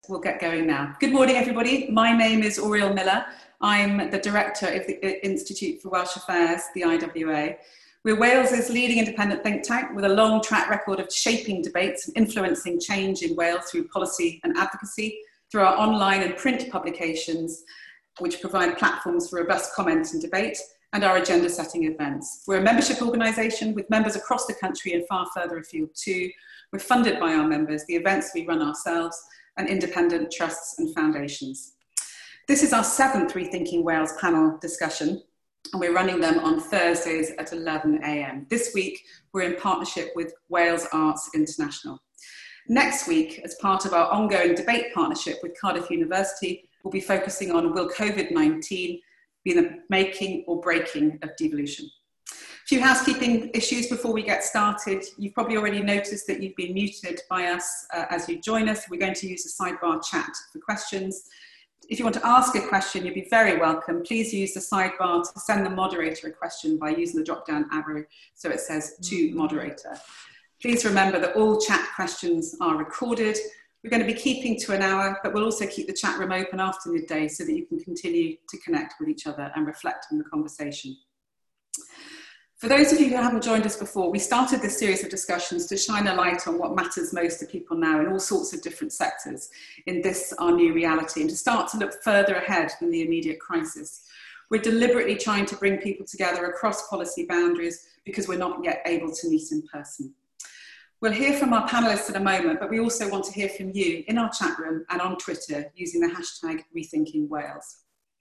We'll get going now. Good morning, everybody. My name is Oriel Miller. I'm the director of the Institute for Welsh Affairs, the IWA. We're Wales's leading independent think tank with a long track record of shaping debates and influencing change in Wales through policy and advocacy, through our online and print publications, which provide platforms for robust comment and debate, and our agenda-setting events. We're a membership organisation with members across the country and far further afield too. We're funded by our members, the events we run ourselves, and independent trusts and foundations. This is our 7th Rethinking Wales panel discussion, and we're running them on Thursdays at 11 a.m. This week, we're in partnership with Wales Arts International. Next week, as part of our ongoing debate partnership with Cardiff University, we'll be focusing on will COVID-19 be the making or breaking of devolution. A few housekeeping issues before we get started. You've probably already noticed that you've been muted by us as you join us. We're going to use the sidebar chat for questions. If you want to ask a question, you'd be very welcome. Please use the sidebar to send the moderator a question by using the drop-down arrow so it says to moderator. Please remember that all chat questions are recorded. We're going to be keeping to an hour, but we'll also keep the chat room open after midday so that you can continue to connect with each other and reflect on the conversation. For those of you who haven't joined us before, we started this series of discussions to shine a light on what matters most to people now in all sorts of different sectors in this, our new reality, and to start to look further ahead than the immediate crisis. We're deliberately trying to bring people together across policy boundaries because we're not yet able to meet in person. We'll hear from our panellists in a moment, but we also want to hear from you in our chat room and on Twitter using the hashtag #RethinkingWales.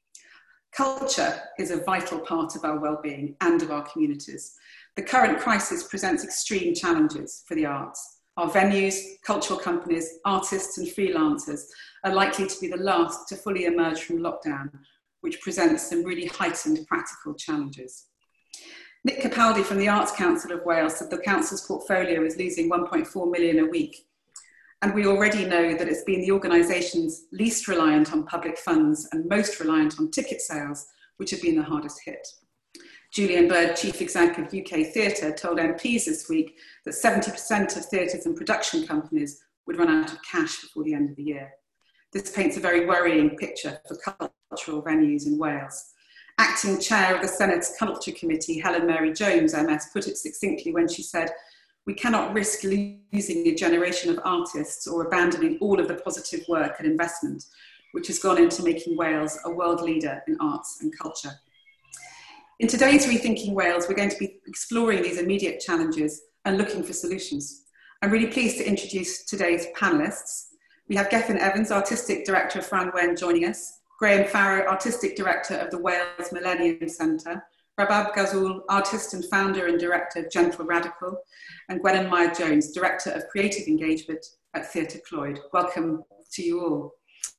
Culture is a vital part of our well-being and of our communities. The current crisis presents extreme challenges for the arts. Our venues, cultural companies, artists and freelancers are likely to be the last to fully emerge from lockdown, which presents some really heightened practical challenges. Nick Capaldi from the Arts Council of Wales said the council's portfolio is losing 1.4 million a week. And we already know that it's been the organisations least reliant on public funds and most reliant on ticket sales, which have been the hardest hit. Julian Bird, Chief Exec of UK Theatre, told MPs this week that 70% of theatres and production companies would run out of cash before the end of the year. This paints a very worrying picture for cultural venues in Wales. Acting Chair of the Senate's Culture Committee, Helen Mary Jones, MS, put it succinctly when she said, "We cannot risk losing a generation of artists or abandoning all of the positive work and investment which has gone into making Wales a world leader in arts and culture." In today's Rethinking Wales, we're going to be exploring these immediate challenges and looking for solutions. I'm really pleased to introduce today's panellists. We have Gethin Evans, Artistic Director of Fran Wen, joining us, Graham Farrow, Artistic Director of the Wales Millennium Centre, Rabab Ghazul, artist and founder and director of Gentle Radical, and Gwennon Meyer-Jones, Director of Creative Engagement at Theatre Clwyd. Welcome to you all.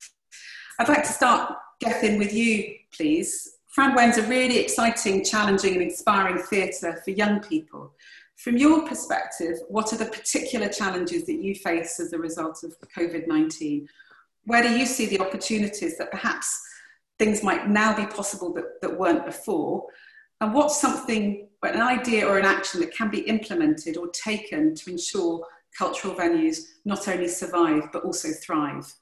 I'd like to start, Gethin, with you, please. Fran Wen's a really exciting, challenging and inspiring theatre for young people. From your perspective, what are the particular challenges that you face as a result of COVID-19? Where do you see the opportunities that perhaps things might now be possible that weren't before? And what's something, an idea or an action that can be implemented or taken to ensure cultural venues not only survive, but also thrive?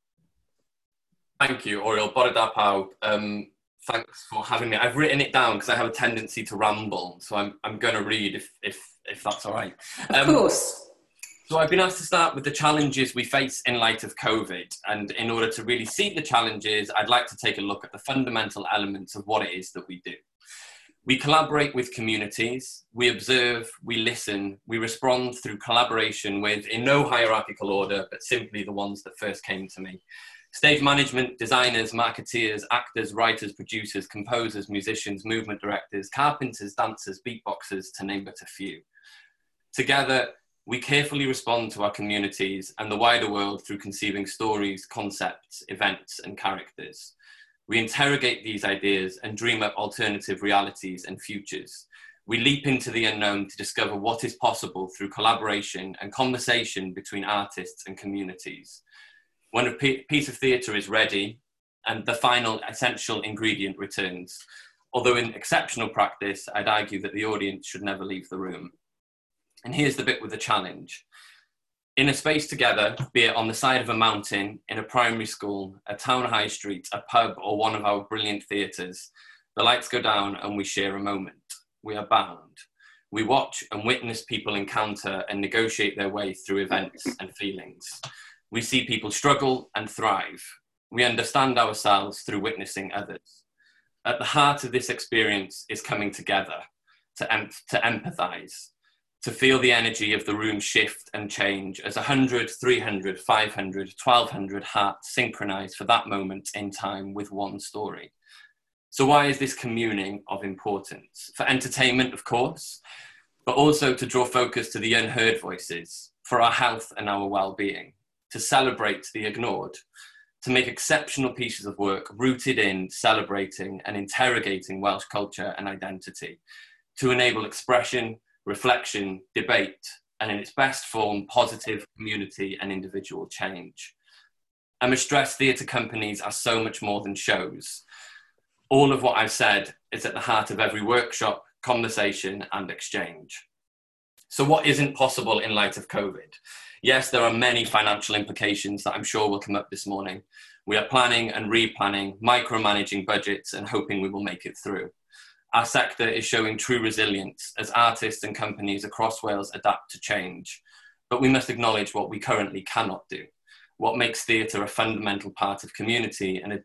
Thank you, Oriel. Bore da pawb. Thanks for having me. I've written it down because I have a tendency to ramble, so I'm going to read if that's all right. Of course. So I've been asked to start with the challenges we face in light of COVID. And in order to really see the challenges, I'd like to take a look at the fundamental elements of what it is that we do. We collaborate with communities, we observe, we listen, we respond through collaboration with, in no hierarchical order, but simply the ones that first came to me. Stage management, designers, marketeers, actors, writers, producers, composers, musicians, movement directors, carpenters, dancers, beatboxers, to name but a few. Together, we carefully respond to our communities and the wider world through conceiving stories, concepts, events, and characters. We interrogate these ideas and dream up alternative realities and futures. We leap into the unknown to discover what is possible through collaboration and conversation between artists and communities. When a piece of theatre is ready and the final essential ingredient returns, although in exceptional practice, I'd argue that the audience should never leave the room. And here's the bit with the challenge. In a space together, be it on the side of a mountain, in a primary school, a town high street, a pub, or one of our brilliant theatres, the lights go down and we share a moment. We are bound. We watch and witness people encounter and negotiate their way through events and feelings. We see people struggle and thrive. We understand ourselves through witnessing others. At the heart of this experience is coming together, to empathise, to feel the energy of the room shift and change as 100, 300, 500, 1,200 hearts synchronise for that moment in time with one story. So why is this communing of importance? For entertainment, of course, but also to draw focus to the unheard voices, for our health and our well-being, to celebrate the ignored, to make exceptional pieces of work rooted in celebrating and interrogating Welsh culture and identity, to enable expression, reflection, debate, and in its best form, positive community and individual change. I must stress theatre companies are so much more than shows. All of what I've said is at the heart of every workshop, conversation, and exchange. So what isn't possible in light of COVID? Yes, there are many financial implications that I'm sure will come up this morning. We are planning and replanning, micromanaging budgets and hoping we will make it through. Our sector is showing true resilience as artists and companies across Wales adapt to change. But we must acknowledge what we currently cannot do. What makes theatre a fundamental part of community and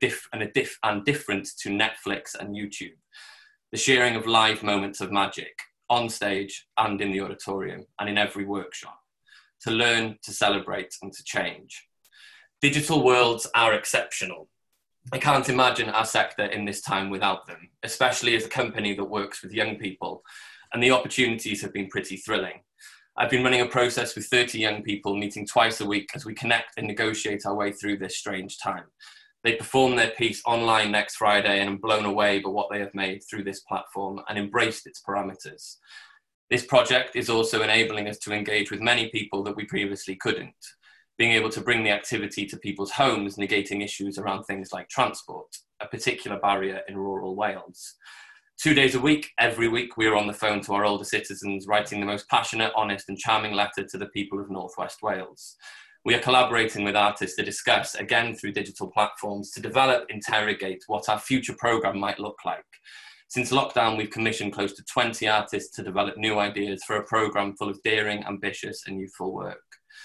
different to Netflix and YouTube. The sharing of live moments of magic on stage and in the auditorium and in every workshop. To learn, to celebrate and to change. Digital worlds are exceptional. I can't imagine our sector in this time without them, especially as a company that works with young people, and the opportunities have been pretty thrilling. I've been running a process with 30 young people meeting twice a week as we connect and negotiate our way through this strange time. They perform their piece online next Friday and I'm blown away by what they have made through this platform and embraced its parameters. This project is also enabling us to engage with many people that we previously couldn't, being able to bring the activity to people's homes, negating issues around things like transport, a particular barrier in rural Wales. 2 days a week, every week, we are on the phone to our older citizens, writing the most passionate, honest and charming letter to the people of North West Wales. We are collaborating with artists to discuss, again through digital platforms, to develop, interrogate what our future programme might look like. Since lockdown, we've commissioned close to 20 artists to develop new ideas for a programme full of daring, ambitious and youthful work.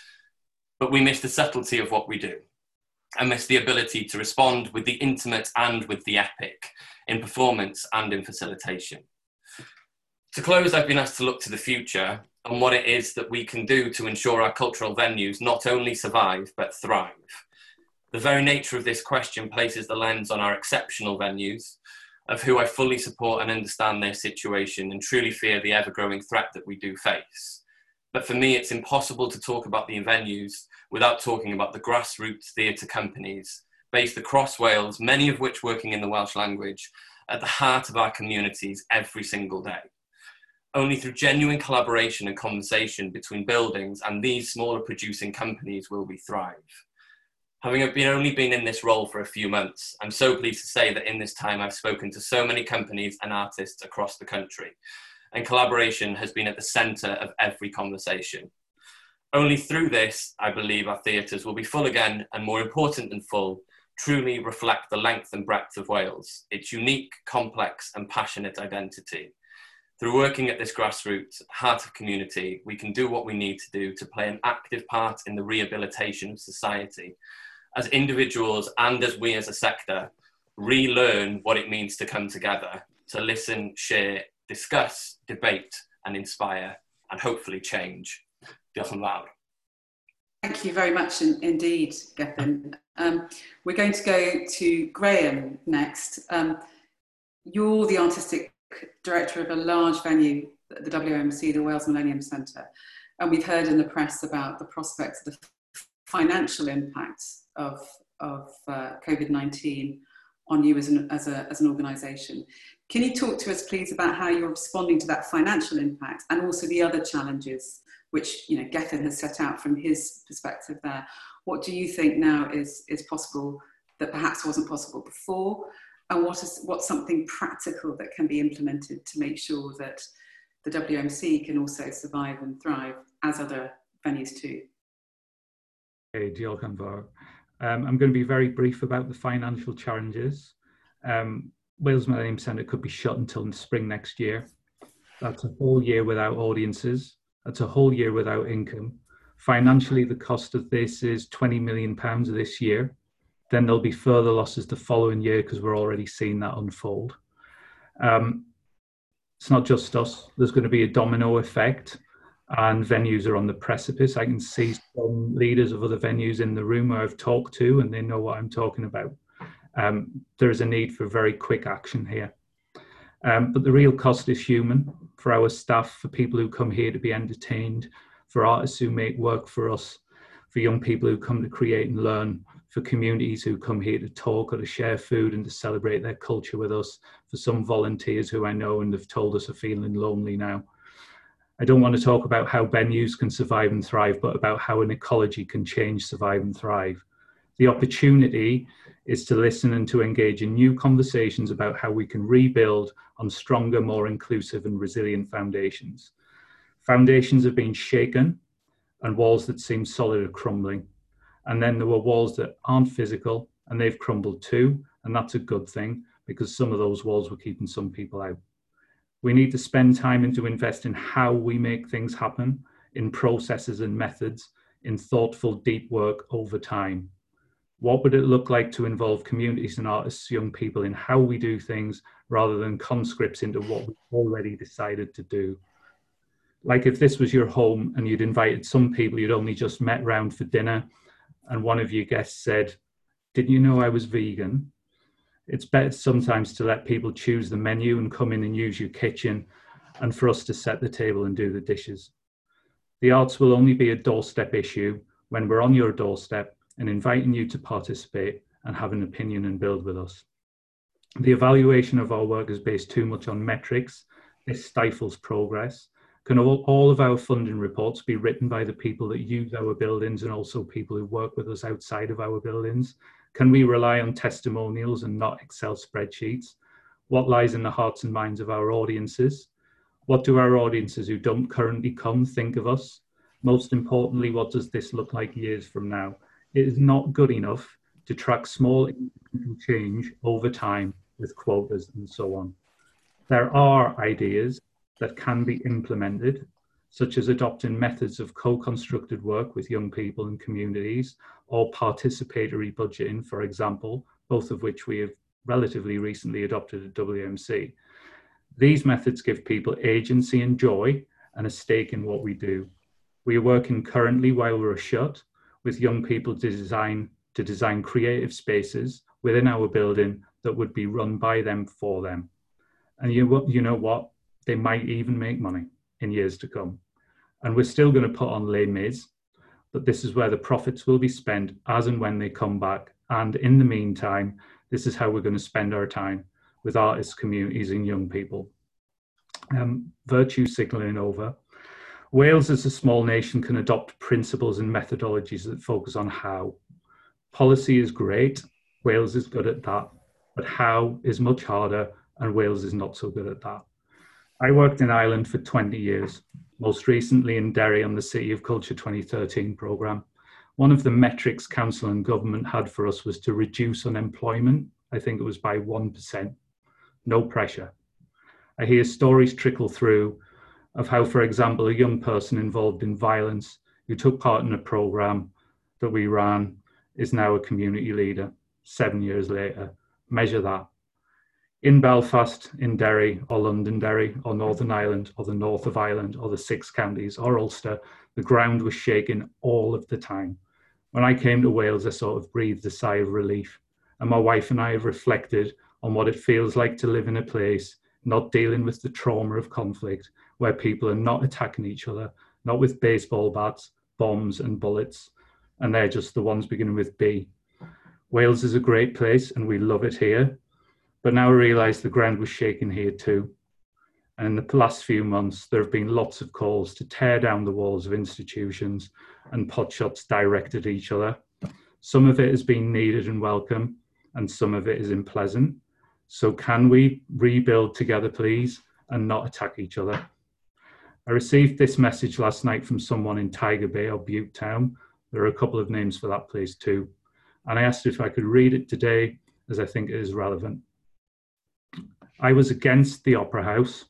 But we miss the subtlety of what we do. I miss the ability to respond with the intimate and with the epic, in performance and in facilitation. To close, I've been asked to look to the future and what it is that we can do to ensure our cultural venues not only survive, but thrive. The very nature of this question places the lens on our exceptional venues, of who I fully support and understand their situation and truly fear the ever-growing threat that we do face. But for me, it's impossible to talk about the venues without talking about the grassroots theatre companies based across Wales, many of which working in the Welsh language, at the heart of our communities every single day. Only through genuine collaboration and conversation between buildings and these smaller producing companies will we thrive. Having only been in this role for a few months, I'm so pleased to say that in this time I've spoken to so many companies and artists across the country, and collaboration has been at the centre of every conversation. Only through this, I believe our theatres will be full again, and more important than full, truly reflect the length and breadth of Wales, its unique, complex and passionate identity. Through working at this grassroots heart of community, we can do what we need to do to play an active part in the rehabilitation of society, as individuals and as we as a sector relearn what it means to come together, to listen, share, discuss, debate and inspire and hopefully change. Diolch yn fawr. Thank you very much indeed, Gethin. We're going to go to Graham next. You're the artistic director of a large venue, the WMC, the Wales Millennium Centre, and we've heard in the press about the prospects of the financial impact of COVID-19 on you as an organisation. Can you talk to us, please, about how you're responding to that financial impact and also the other challenges which Gethin has set out from his perspective there? What do you think now is possible that perhaps wasn't possible before? And what's something practical that can be implemented to make sure that the WMC can also survive and thrive as other venues too? Hey, diolch yn fawr. I'm going to be very brief about the financial challenges. Wales Millennium Centre could be shut until spring next year. That's a whole year without audiences. That's a whole year without income. Financially, the cost of this is £20 million this year. Then there'll be further losses the following year because we're already seeing that unfold. It's not just us. There's going to be a domino effect, and venues are on the precipice. I can see some leaders of other venues in the room who I've talked to, and they know what I'm talking about. There is a need for very quick action here. But the real cost is human, for our staff, for people who come here to be entertained, for artists who make work for us, for young people who come to create and learn, for communities who come here to talk or to share food and to celebrate their culture with us, for some volunteers who I know and have told us are feeling lonely now. I don't want to talk about how venues can survive and thrive, but about how an ecology can change, survive and thrive. The opportunity is to listen and to engage in new conversations about how we can rebuild on stronger, more inclusive and resilient foundations. Foundations have been shaken and walls that seem solid are crumbling. And then there were walls that aren't physical and they've crumbled too. And that's a good thing because some of those walls were keeping some people out. We need to spend time and to invest in how we make things happen, in processes and methods, in thoughtful, deep work over time. What would it look like to involve communities and artists, young people in how we do things rather than conscripts into what we've already decided to do? Like if this was your home and you'd invited some people you'd only just met round for dinner and one of your guests said, "Did you know I was vegan?" It's better sometimes to let people choose the menu and come in and use your kitchen and for us to set the table and do the dishes. The arts will only be a doorstep issue when we're on your doorstep and inviting you to participate and have an opinion and build with us. The evaluation of our work is based too much on metrics. This stifles progress. Can all of our funding reports be written by the people that use our buildings and also people who work with us outside of our buildings? Can we rely on testimonials and not Excel spreadsheets? What lies in the hearts and minds of our audiences? What do our audiences who don't currently come think of us? Most importantly, what does this look like years from now? It is not good enough to track small incremental change over time with quotas and so on. There are ideas that can be implemented, such as adopting methods of co-constructed work with young people and communities, or participatory budgeting, for example, both of which we have relatively recently adopted at WMC. These methods give people agency and joy and a stake in what we do. We are working currently while we're shut with young people to design creative spaces within our building that would be run by them for them. And you know what? They might even make money in years to come. And we're still going to put on Les Mis, but this is where the profits will be spent as and when they come back. And in the meantime, this is how we're going to spend our time with artists, communities and young people. Virtue signalling over. Wales as a small nation can adopt principles and methodologies that focus on how. Policy is great, Wales is good at that, but how is much harder and Wales is not so good at that. I worked in Ireland for 20 years, most recently in Derry on the City of Culture 2013 programme. One of the metrics council and government had for us was to reduce unemployment. I think it was by 1%. No pressure. I hear stories trickle through of how, for example, a young person involved in violence who took part in a programme that we ran is now a community leader 7 years later. Measure that. In Belfast, in Derry, or Londonderry, or Northern Ireland, or the north of Ireland, or the 6 counties, or Ulster, the ground was shaking all of the time. When I came to Wales, I sort of breathed a sigh of relief. And my wife and I have reflected on what it feels like to live in a place not dealing with the trauma of conflict, where people are not attacking each other, not with baseball bats, bombs and bullets, and they're just the ones beginning with B. Wales is a great place and we love it here, but now I realise the ground was shaking here too. And in the last few months, there have been lots of calls to tear down the walls of institutions and potshots directed at each other. Some of it has been needed and welcome, and some of it is unpleasant. So can we rebuild together, please, and not attack each other? I received this message last night from someone in Tiger Bay or Butte Town. There are a couple of names for that place too. And I asked if I could read it today, as I think it is relevant. I was against the Opera House,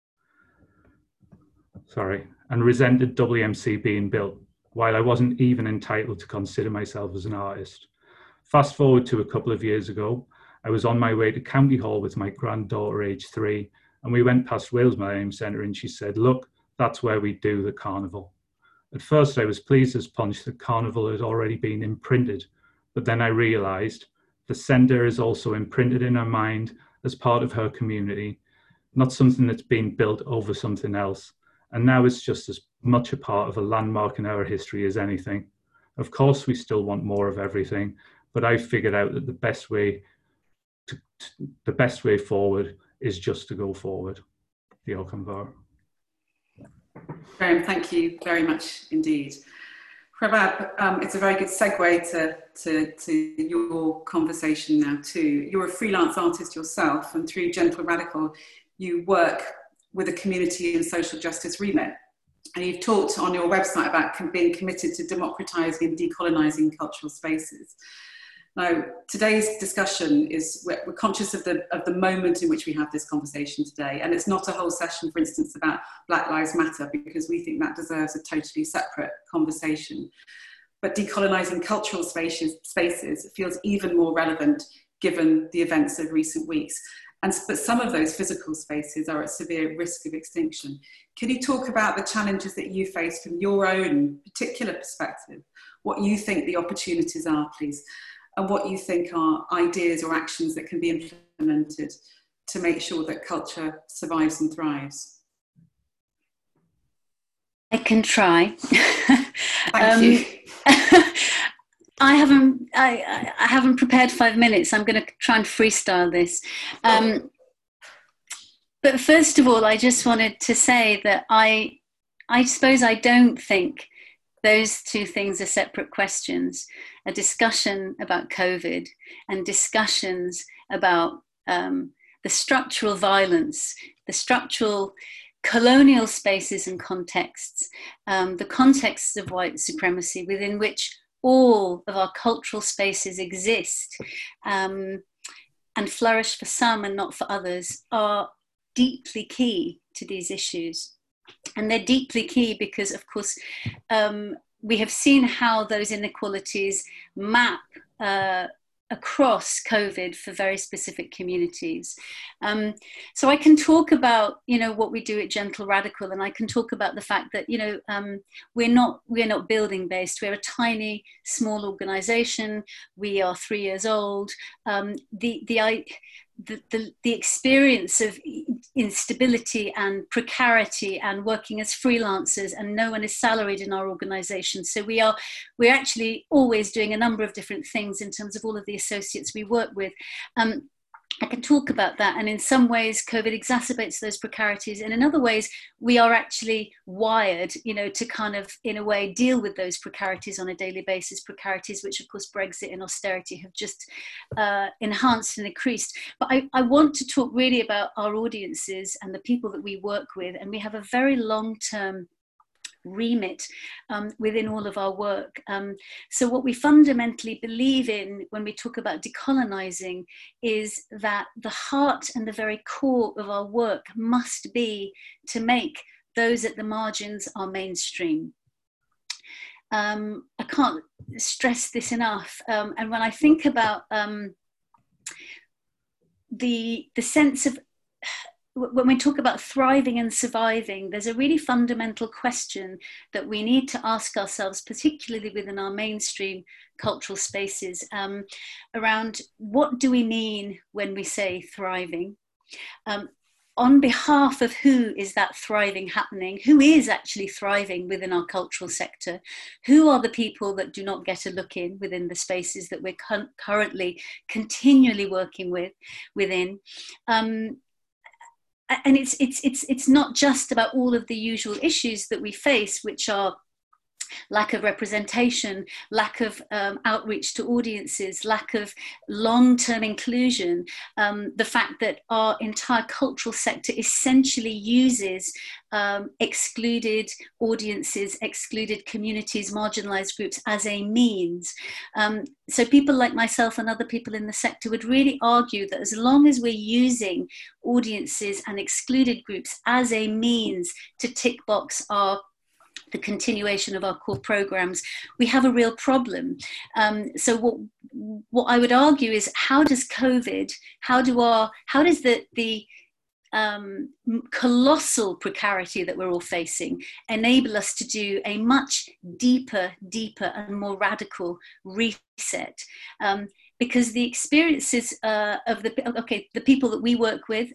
and resented WMC being built, while I wasn't even entitled to consider myself as an artist. Fast forward to a couple of years ago, I was on my way to County Hall with my granddaughter, age 3, and we went past Wales Millennium Centre, and she said, "Look, that's where we do the carnival." At first, I was pleased as punch that carnival had already been imprinted, but then I realised the centre is also imprinted in her mind as part of her community, not something that's been built over something else. And now it's just as much a part of a landmark in our history as anything. Of course, we still want more of everything, but I've figured out that the best way forward is just to go forward. Diolch yn fawr. Graham, thank you very much indeed. Prabhat, it's a very good segue to your conversation now too. You're a freelance artist yourself, and through Gentle Radical, you work with a community and social justice remit. And you've talked on your website about being committed to democratising and decolonising cultural spaces. Now, today's discussion is, we're conscious of the moment in which we have this conversation today. And it's not a whole session, for instance, about Black Lives Matter, because we think that deserves a totally separate conversation. But decolonising cultural spaces feels even more relevant given the events of recent weeks. But some of those physical spaces are at severe risk of extinction. Can you talk about the challenges that you face from your own particular perspective? What you think the opportunities are, please? And what you think are ideas or actions that can be implemented to make sure that culture survives and thrives? I can try. Thank you. I haven't prepared 5 minutes. I'm going to try and freestyle this. But first of all, I just wanted to say that I suppose I don't think those two things are separate questions. A discussion about COVID and discussions about the structural violence, the structural colonial spaces and contexts, the contexts of white supremacy within which all of our cultural spaces exist and flourish for some and not for others, are deeply key to these issues. And they're deeply key because, of course, we have seen how those inequalities map across COVID for very specific communities. So I can talk about, what we do at Gentle Radical, and I can talk about the fact that, we're not building based. We're a tiny, small organization. We are 3 years old. The experience of instability and precarity and working as freelancers, and no one is salaried in our organization. So we're actually always doing a number of different things in terms of all of the associates we work with. I can talk about that, and in some ways COVID exacerbates those precarities, and in other ways we are actually wired, to kind of, in a way, deal with those precarities on a daily basis, precarities which of course Brexit and austerity have just enhanced and increased. But I want to talk really about our audiences and the people that we work with, and we have a very long-term remit within all of our work. So what we fundamentally believe in when we talk about decolonizing is that the heart and the very core of our work must be to make those at the margins our mainstream. I can't stress this enough. And when I think about the sense of, when we talk about thriving and surviving, there's a really fundamental question that we need to ask ourselves, particularly within our mainstream cultural spaces, around what do we mean when we say thriving? On behalf of who is that thriving happening? Who is actually thriving within our cultural sector? Who are the people that do not get a look in within the spaces that we're currently continually working within? And it's not just about all of the usual issues that we face, which are lack of representation, lack of outreach to audiences, lack of long-term inclusion, the fact that our entire cultural sector essentially uses excluded audiences, excluded communities, marginalized groups as a means. So people like myself and other people in the sector would really argue that as long as we're using audiences and excluded groups as a means to tick box the continuation of our core programs, we have a real problem. So what I would argue is, how does COVID, how does the colossal precarity that we're all facing enable us to do a much deeper and more radical reset? Because the experiences of the people that we work with,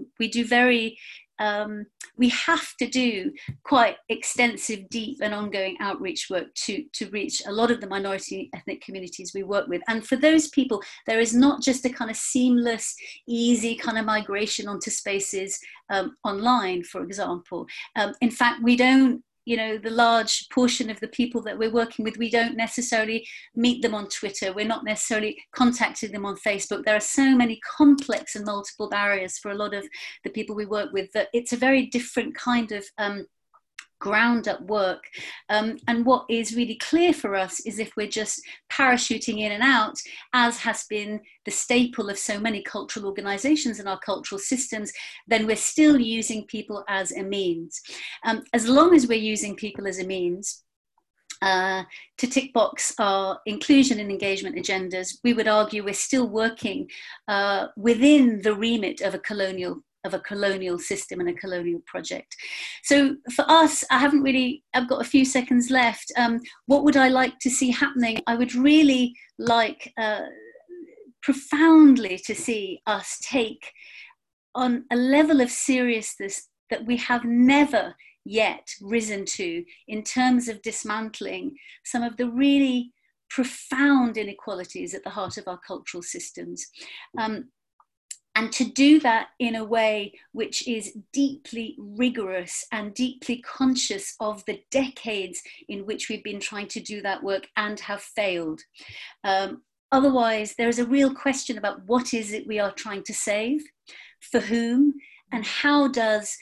we have to do quite extensive, deep and ongoing outreach work to reach a lot of the minority ethnic communities we work with. And for those people, there is not just a kind of seamless, easy kind of migration onto spaces online, for example. In fact, we don't, the large portion of the people that we're working with, we don't necessarily meet them on Twitter. We're not necessarily contacting them on Facebook. There are so many complex and multiple barriers for a lot of the people we work with that it's a very different kind of ground up work. And what is really clear for us is if we're just parachuting in and out, as has been the staple of so many cultural organizations and our cultural systems, then we're still using people as a means. As long as we're using people as a means to tick box our inclusion and engagement agendas, we would argue we're still working within the remit of a colonial system and a colonial project. So for us, I've got a few seconds left. What would I like to see happening? I would really like profoundly to see us take on a level of seriousness that we have never yet risen to in terms of dismantling some of the really profound inequalities at the heart of our cultural systems. And to do that in a way which is deeply rigorous and deeply conscious of the decades in which we've been trying to do that work and have failed. Otherwise, there is a real question about what is it we are trying to save, for whom, and how does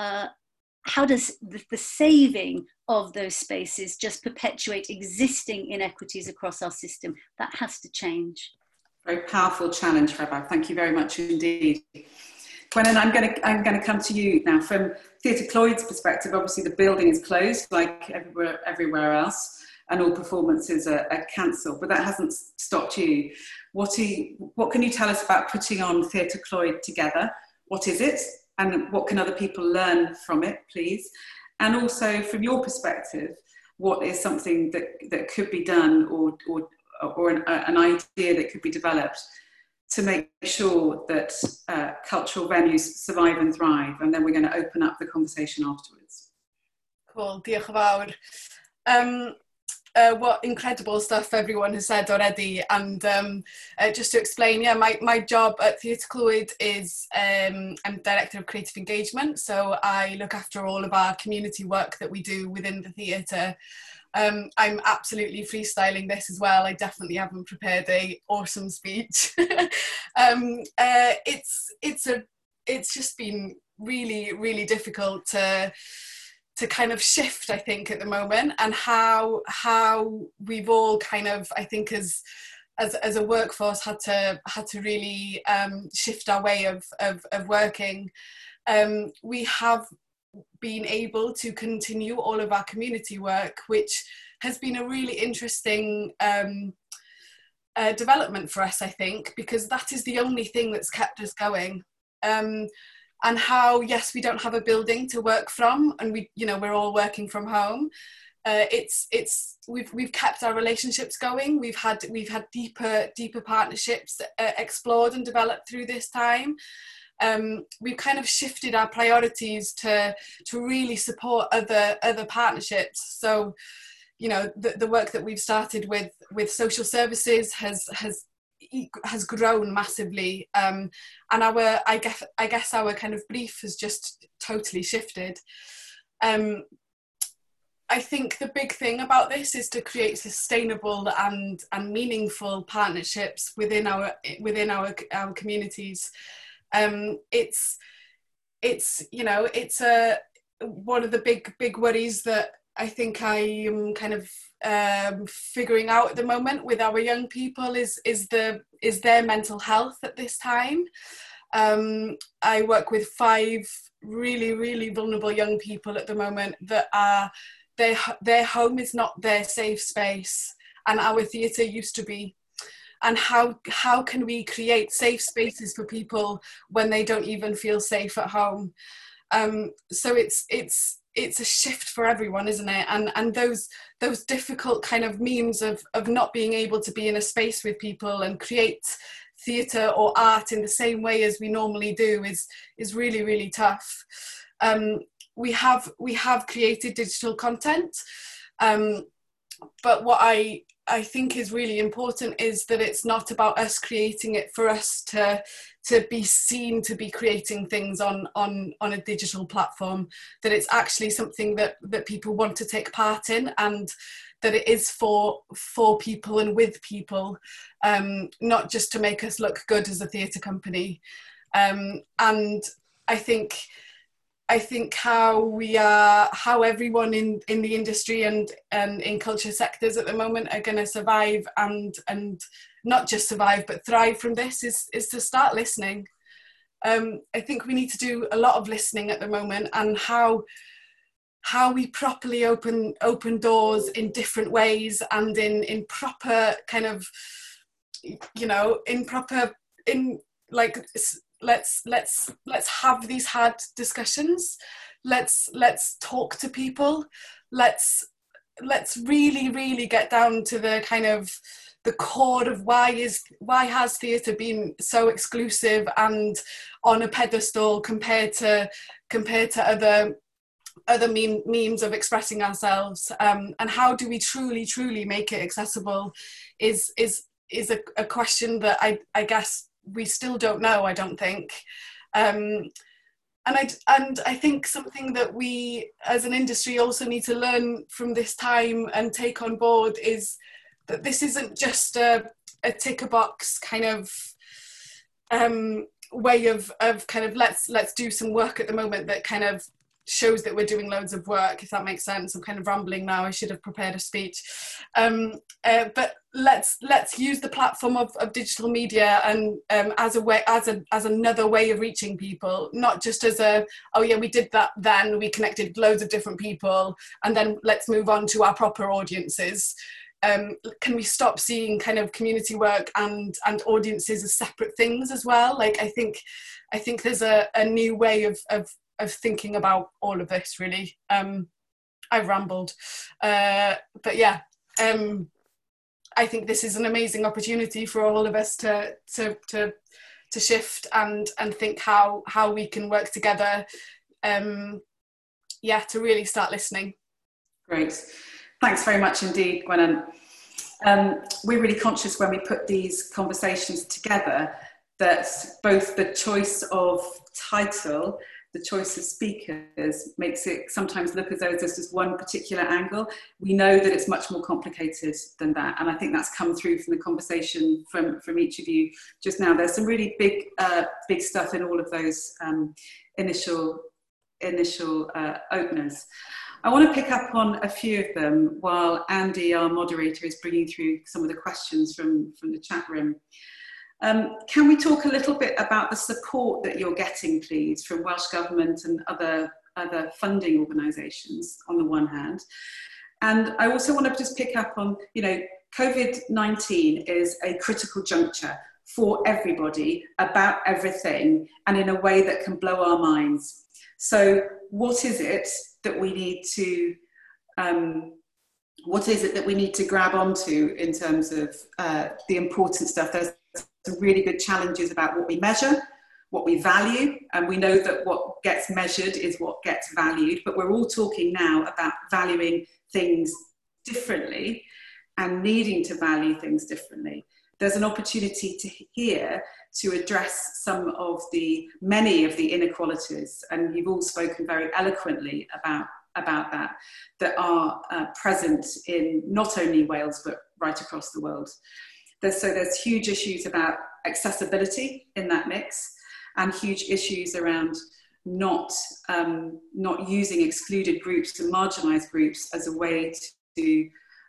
the saving of those spaces just perpetuate existing inequities across our system? That has to change. Very powerful challenge, Rabab. Thank you very much indeed. Gwennon, I'm going to come to you now. From Theatre Clwyd's perspective, obviously the building is closed, like everywhere else, and all performances are cancelled. But that hasn't stopped you. What can you tell us about putting on Theatre Clwyd together? What is it, and what can other people learn from it, please? And also, from your perspective, what is something that could be done or an idea that could be developed to make sure that cultural venues survive and thrive? And then we're going to open up the conversation afterwards. Cool, diolch yn fawr. What incredible stuff everyone has said already, and just to explain, my job at Theatre Clwyd is I'm Director of Creative Engagement, so I look after all of our community work that we do within the theatre. I'm absolutely freestyling this as well. I definitely haven't prepared a awesome speech. It's just been really, really difficult to kind of shift, I think, at the moment, and how we've all kind of, I think, as a workforce had to really shift our way of working. We have been able to continue all of our community work, which has been a really interesting development for us, I think, because that is the only thing that's kept us going. And how, yes, we don't have a building to work from, and we're all working from home. We've kept our relationships going. We've had deeper partnerships explored and developed through this time. We've kind of shifted our priorities to really support other partnerships. So, the work that we've started with social services has grown massively, and I guess our kind of brief has just totally shifted. I I think the big thing about this is to create sustainable and meaningful partnerships within our communities. It's one of the big worries that I think I am kind of figuring out at the moment with our young people is their mental health at this time. I work with 5 really vulnerable young people at the moment that are their home is not their safe space, and our theatre used to be. And how can we create safe spaces for people when they don't even feel safe at home? So it's a shift for everyone, isn't it? And those difficult kind of memes of not being able to be in a space with people and create theatre or art in the same way as we normally do is really tough. We have created digital content, but what I think is really important is that it's not about us creating it for us to be seen to be creating things on a digital platform, that it's actually something that people want to take part in, and that it is for people and with people, not just to make us look good as a theatre company. And I think how everyone in the industry and in culture sectors at the moment are going to survive and not just survive but thrive from this is to start listening. I think we need to do a lot of listening at the moment, and how we properly open doors in different ways and in proper kind of, let's have these hard discussions. Let's talk to people. Let's really get down to the kind of the core of why has theatre been so exclusive and on a pedestal compared to other means of expressing ourselves, and how do we truly make it accessible is a question that I guess we still don't know, I don't think. And I think something that we as an industry also need to learn from this time and take on board is that this isn't just a tick a box kind of way of kind of let's do some work at the moment that kind of shows that we're doing loads of work, if that makes sense. I'm kind of rambling now, I should have prepared a speech. But let's use the platform of digital media and as another way of reaching people, not just as we did that, then we connected loads of different people and then let's move on to our proper audiences. Can we stop seeing kind of community work and audiences as separate things as well? Like I think there's a new way of thinking about all of this, really. I've rambled, but yeah, I think this is an amazing opportunity for all of us to shift and think how we can work together, to really start listening. Great, thanks very much indeed, Gwenan. We're really conscious when we put these conversations together that both the choice of title, the choice of speakers makes it sometimes look as though there's just one particular angle. We know that it's much more complicated than that. And I think that's come through from the conversation from each of you just now. There's some really big stuff in all of those initial openers. I want to pick up on a few of them while Andy, our moderator, is bringing through some of the questions from the chat room. Can we talk a little bit about the support that you're getting, please, from Welsh Government and other funding organisations on the one hand? And I also want to just pick up on, COVID-19 is a critical juncture for everybody about everything and in a way that can blow our minds. So what is it that we need to grab onto in terms of the important stuff? There's some really good challenges about what we measure, what we value, and we know that what gets measured is what gets valued, but we're all talking now about valuing things differently and needing to value things differently. There's an opportunity to address many of the inequalities, and you've all spoken very eloquently about about that are present in not only Wales, but right across the world. There's huge issues about accessibility in that mix, and huge issues around not using excluded groups and marginalised groups as a way to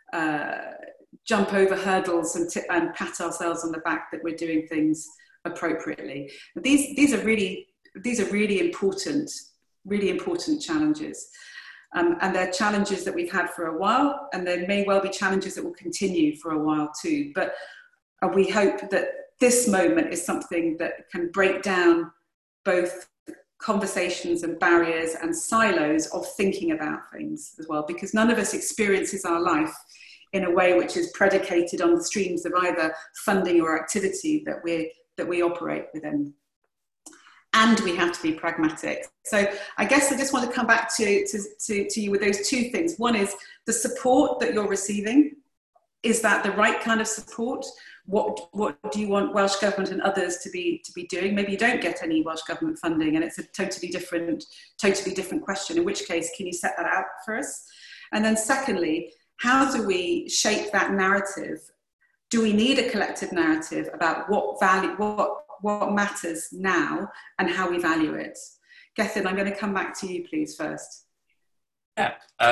jump over hurdles and pat ourselves on the back that we're doing things appropriately. These are really important challenges, and they're challenges that we've had for a while, and there may well be challenges that will continue for a while too. But we hope that this moment is something that can break down both conversations and barriers and silos of thinking about things as well, because none of us experiences our life in a way which is predicated on the streams of either funding or activity that we operate within. And we have to be pragmatic. So I guess I just want to come back to you with those two things. One is the support that you're receiving. Is that the right kind of support? What do you want Welsh Government and others to be doing? Maybe you don't get any Welsh Government funding and it's a totally different question, in which case, can you set that out for us? And then secondly, how do we shape that narrative? Do we need a collective narrative about what matters now and how we value it? Gethin, I'm going to come back to you, please, first. Yeah,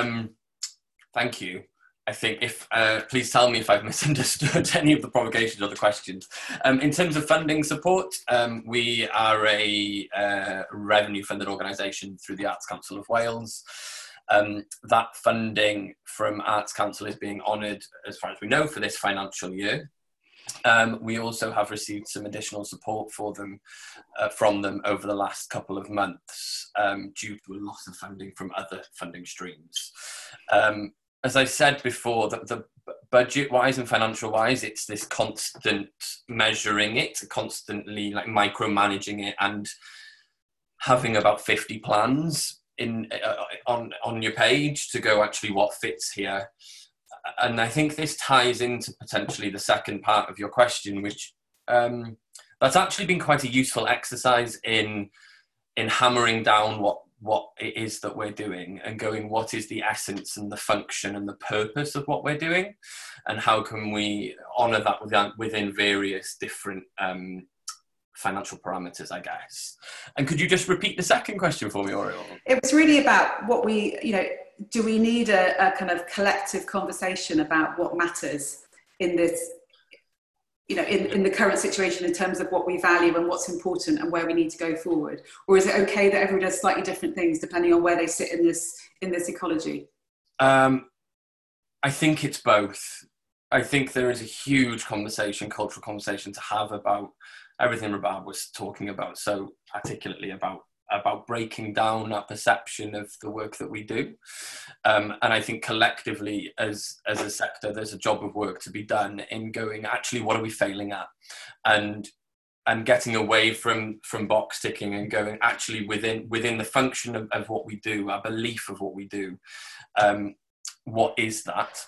thank you. I think please tell me if I've misunderstood any of the provocations or the questions. In terms of funding support, we are a revenue-funded organisation through the Arts Council of Wales. That funding from Arts Council is being honoured, as far as we know, for this financial year. We also have received some additional support from them over the last couple of months due to a loss of funding from other funding streams. As I said before, the budget-wise and financial-wise, it's this constant measuring it, constantly like micromanaging it, and having about 50 plans on your page to go, actually, what fits here. And I think this ties into potentially the second part of your question, which that's actually been quite a useful exercise in hammering down what it is that we're doing and going, what is the essence and the function and the purpose of what we're doing, and how can we honour that within various different financial parameters, I guess. And could you just repeat the second question for me, Oriel? It was really about what do we need a kind of collective conversation about what matters in this, in the current situation, in terms of what we value and what's important and where we need to go forward? Or is it okay that everyone does slightly different things depending on where they sit in this ecology? I think it's both. I think there is a huge cultural conversation to have about everything Rabab was talking about so articulately about breaking down our perception of the work that we do. And I think collectively as a sector, there's a job of work to be done in going, actually, what are we failing at? And getting away from box ticking and going, actually, within the function of what we do, our belief of what we do, what is that?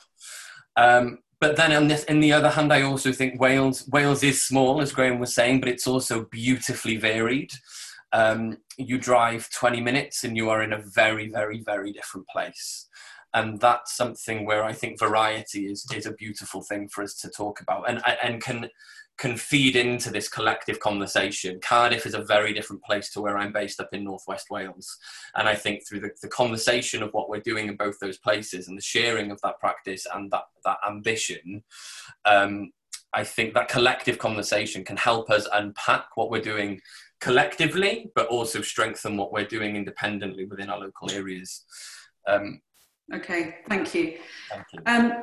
But then on the other hand, I also think Wales is small, as Graham was saying, but it's also beautifully varied. You drive 20 minutes and you are in a very, very, very different place. And that's something where I think variety is a beautiful thing for us to talk about and can feed into this collective conversation. Cardiff is a very different place to where I'm based up in Northwest Wales. And I think through the conversation of what we're doing in both those places and the sharing of that practice and that ambition, I think that collective conversation can help us unpack what we're doing collectively, but also strengthen what we're doing independently within our local areas. Okay, thank you. Thank you.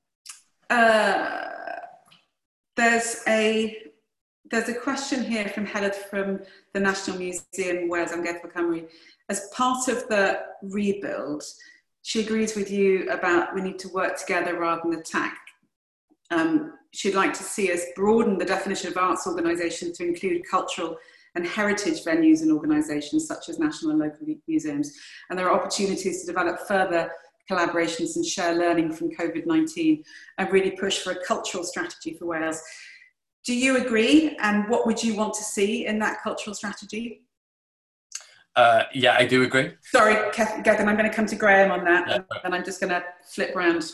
There's a question here from Helen from the National Museum Wales am Gwerthfawr Cymru. As part of the rebuild, she agrees with you about we need to work together rather than attack. She'd like to see us broaden the definition of arts organisation to include cultural and heritage venues and organisations such as national and local museums. And there are opportunities to develop further collaborations and share learning from COVID-19 and really push for a cultural strategy for Wales. Do you agree? And what would you want to see in that cultural strategy? Yeah, I do agree. Sorry, Gethin, I'm going to come to Graham on that, Yeah. and I'm just going to flip round.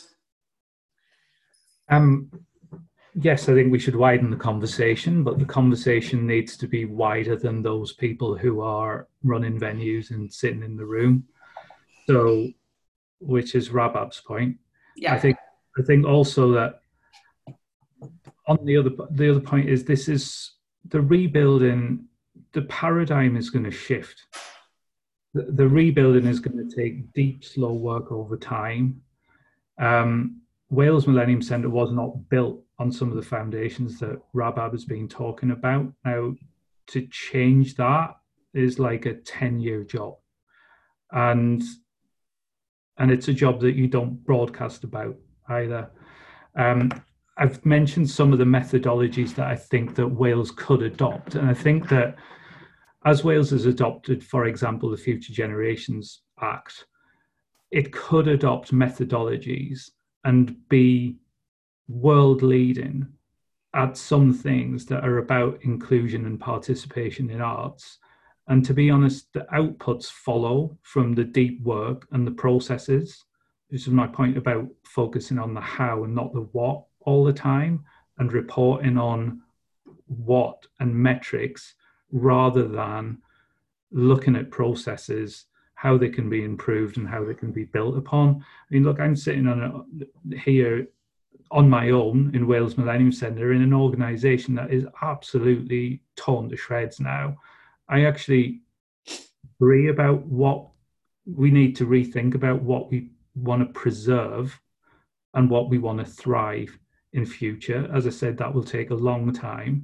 Yes, I think we should widen the conversation, but the conversation needs to be wider than those people who are running venues and sitting in the room. So, which is Rabab's point. Yeah. I think also that on the other point is, this is the rebuilding. The paradigm is going to shift. The rebuilding is going to take deep, slow work over time. Wales Millennium Centre was not built on some of the foundations that Rabab has been talking about. Now, to change that is like a 10-year job. And it's a job that you don't broadcast about either. I've mentioned some of the methodologies that I think that Wales could adopt. And I think that as Wales has adopted, for example, the Future Generations Act, it could adopt methodologies and be world leading at some things that are about inclusion and participation in arts. And to be honest, the outputs follow from the deep work and the processes. This is my point about focusing on the how and not the what all the time, and reporting on what and metrics rather than looking at processes, how they can be improved and how they can be built upon. I mean, look, I'm sitting here on my own in Wales Millennium Centre in an organisation that is absolutely torn to shreds now. I actually agree about what we need to rethink about, what we want to preserve and what we want to thrive in future. As I said, that will take a long time.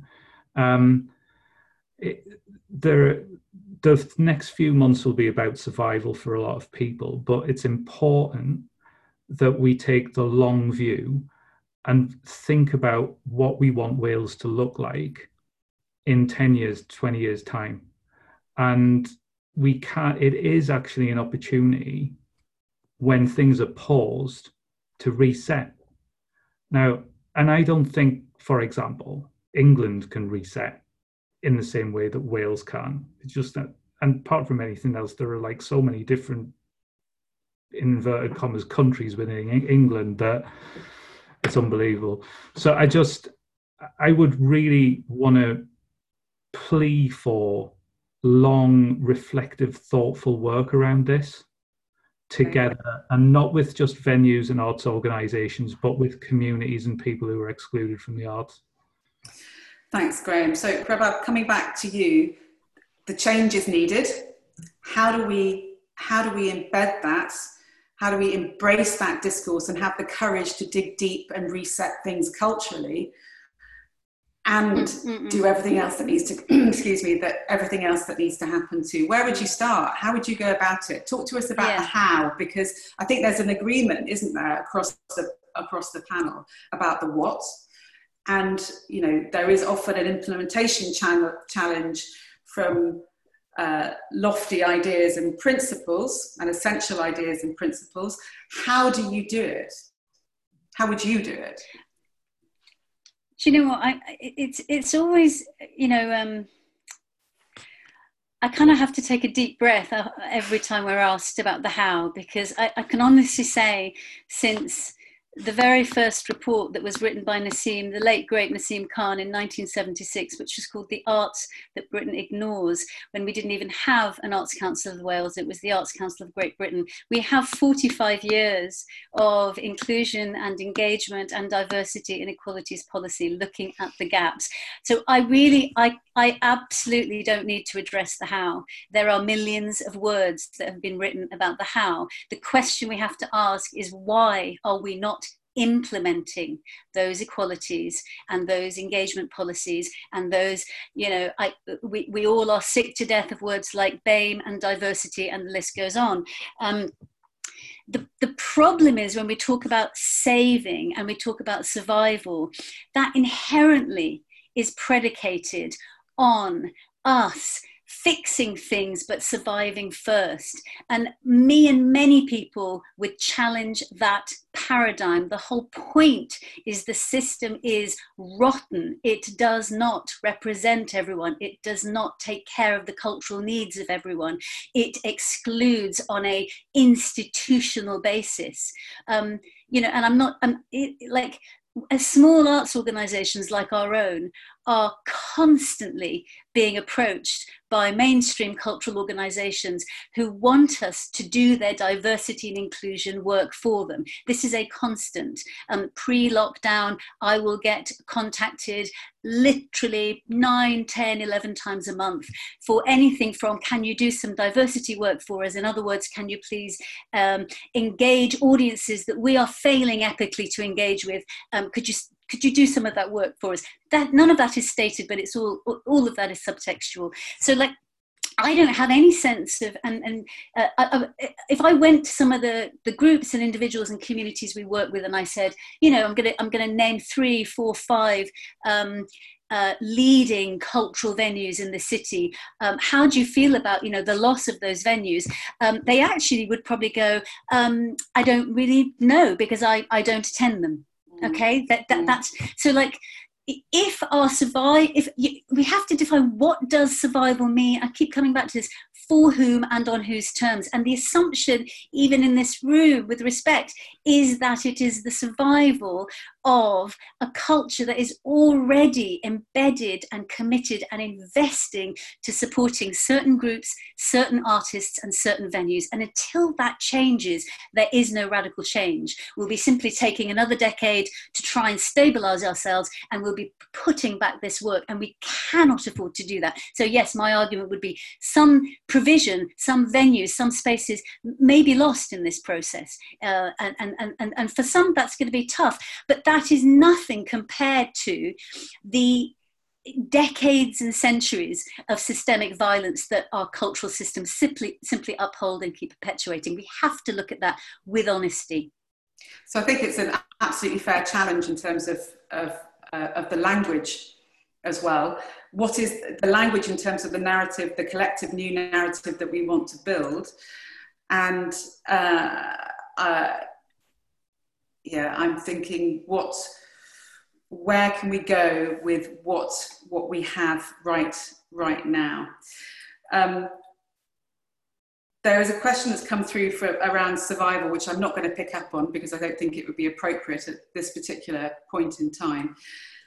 The next few months will be about survival for a lot of people, but it's important that we take the long view and think about what we want Wales to look like in 10 years, 20 years time. And it is actually an opportunity when things are paused to reset. Now, and I don't think, for example, England can reset in the same way that Wales can. It's just that, and apart from anything else, there are like so many different, in inverted commas, countries within England that it's unbelievable. So I would really want to plea for long, reflective, thoughtful work around this together, and not with just venues and arts organisations, but with communities and people who are excluded from the arts. Thanks, Graham. So, Rabab, coming back to you, the change is needed. How do we embed that? How do we embrace that discourse and have the courage to dig deep and reset things culturally, and do everything else that needs to, everything else that needs to happen too? Where would you start? How would you go about it? Talk to us about the how, because I think there's an agreement, isn't there, across the panel about the what. And, you know, there is often an implementation challenge from lofty ideas and principles and essential ideas and principles. How do you do it? How would you do it? Do you know what? It's always, you know, I kind of have to take a deep breath every time we're asked about the how, because I can honestly say, since the very first report that was written by Nassim, the late great Nassim Khan, in 1976, which was called The Arts That Britain Ignores, when we didn't even have an Arts Council of Wales, it was the Arts Council of Great Britain. We have 45 years of inclusion and engagement and diversity and equalities policy looking at the gaps. So I absolutely don't need to address the how. There are millions of words that have been written about the how. The question we have to ask is, why are we not implementing those equalities and those engagement policies and those, you know, we all are sick to death of words like BAME and diversity, and the list goes on. The problem is, when we talk about saving and we talk about survival, that inherently is predicated on us fixing things but surviving first. And me and many people would challenge that paradigm. The whole point is the system is rotten. It does not represent everyone. It does not take care of the cultural needs of everyone. It excludes on a institutional basis. You know, and like, as small arts organisations like our own are constantly being approached by mainstream cultural organisations who want us to do their diversity and inclusion work for them. This is a constant. Pre-lockdown, I will get contacted literally 9, 10, 11 times a month for anything from, can you do some diversity work for us? In other words, can you please engage audiences that we are failing epically to engage with? Could you do some of that work for us? That none of that is stated, but it's all of that is subtextual. So, like, I don't have any sense of, if I went to some of the groups and individuals and communities we work with, and I said, you know, I'm gonna name 3, 4, 5 leading cultural venues in the city. How do you feel about, you know, the loss of those venues? They actually would probably go, I don't really know, because I don't attend them. Okay, that's so, like, if we have to define what does survival mean. I keep coming back to this: for whom and on whose terms. And the assumption, even in this room, with respect, is that it is the survival of a culture that is already embedded and committed and investing to supporting certain groups, certain artists, and certain venues. And until that changes, there is no radical change. We'll be simply taking another decade to try and stabilize ourselves, and we'll be putting back this work, and we cannot afford to do that. So yes, my argument would be some provision, some venues, some spaces may be lost in this process. And for some, that's going to be tough, but that is nothing compared to the decades and centuries of systemic violence that our cultural systems simply uphold and keep perpetuating. We have to look at that with honesty. So I think it's an absolutely fair challenge in terms of the language as well. What is the language in terms of the narrative, the collective new narrative that we want to build? And I'm thinking, where can we go with what we have right now? There is a question that's come through around survival, which I'm not going to pick up on because I don't think it would be appropriate at this particular point in time.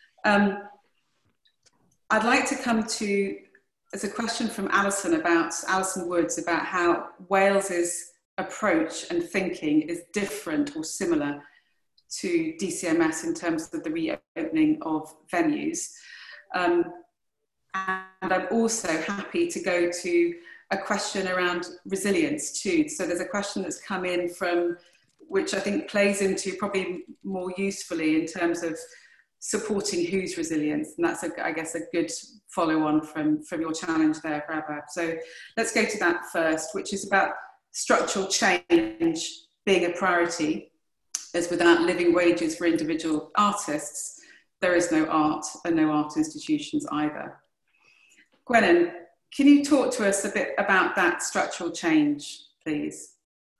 I'd like to come to, as a question from Alison Woods, about how Wales's approach and thinking is different or similar to DCMS in terms of the reopening of venues. And I'm also happy to go to a question around resilience too. So there's a question that's come in which I think plays into probably more usefully in terms of supporting whose resilience. And that's, I guess, a good follow on from your challenge there, Prabha. So let's go to that first, which is about structural change being a priority, as without living wages for individual artists, there is no art and no art institutions either. Gwennon, can you talk to us a bit about that structural change, please?